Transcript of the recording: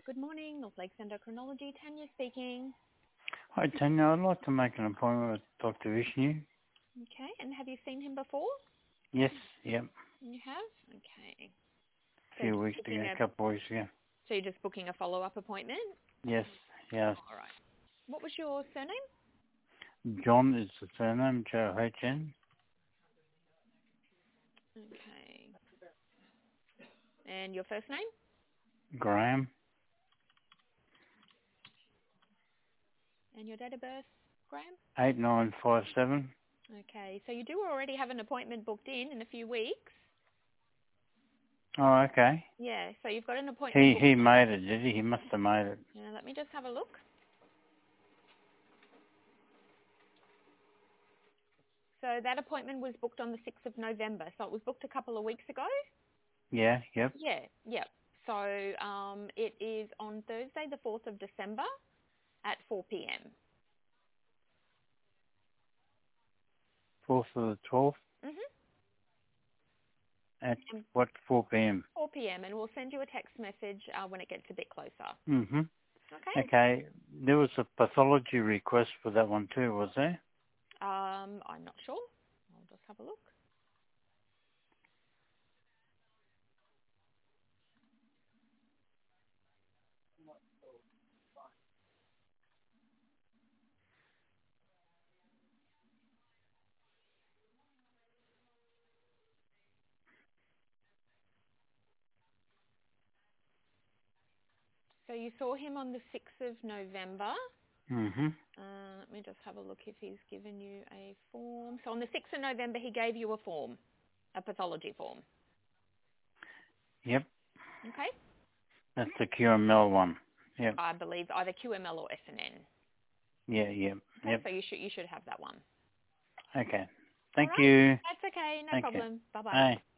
Good morning, North Lakes Endocrinology. Tanya speaking. Hi, Tanya. I'd like to make an appointment with Dr. Vishnu. Okay, and have you seen him before? Yes, yep. You have? Okay. A few weeks ago, a couple of weeks ago. So you're just booking a follow-up appointment? Yes, yes. All right. What was your surname? John is the surname, John. Okay. And your first name? Graham, And your date of birth, Graham? 8957. Okay, so you do already have an appointment booked in a few weeks. Oh, okay. Yeah, so you've got an appointment He made it, did he? He must have made it. Yeah, let me just have a look. So that appointment was booked on the 6th of November, so it was booked a couple of weeks ago? Yeah, yep. Yeah. So it is on Thursday, the 4th of December at 4 p.m. 4th of the 12th at what, 4 p.m.? 4 p.m. and we'll send you a text message when it gets a bit closer. Okay. Okay. There was a pathology request for that one too, was there? I'm not sure. I'll just have a look. So you saw him on the 6th of November. Let me just have a look if he's given you a form. So on the 6th of November, he gave you a form, a pathology form. Yep. Okay. That's the QML one. Yep. I believe either QML or SNN. Yeah, yep. Okay, Yep. so you should have that one. Okay. Thank All right. you. That's okay. No Thank you. problem. Bye-bye. Bye.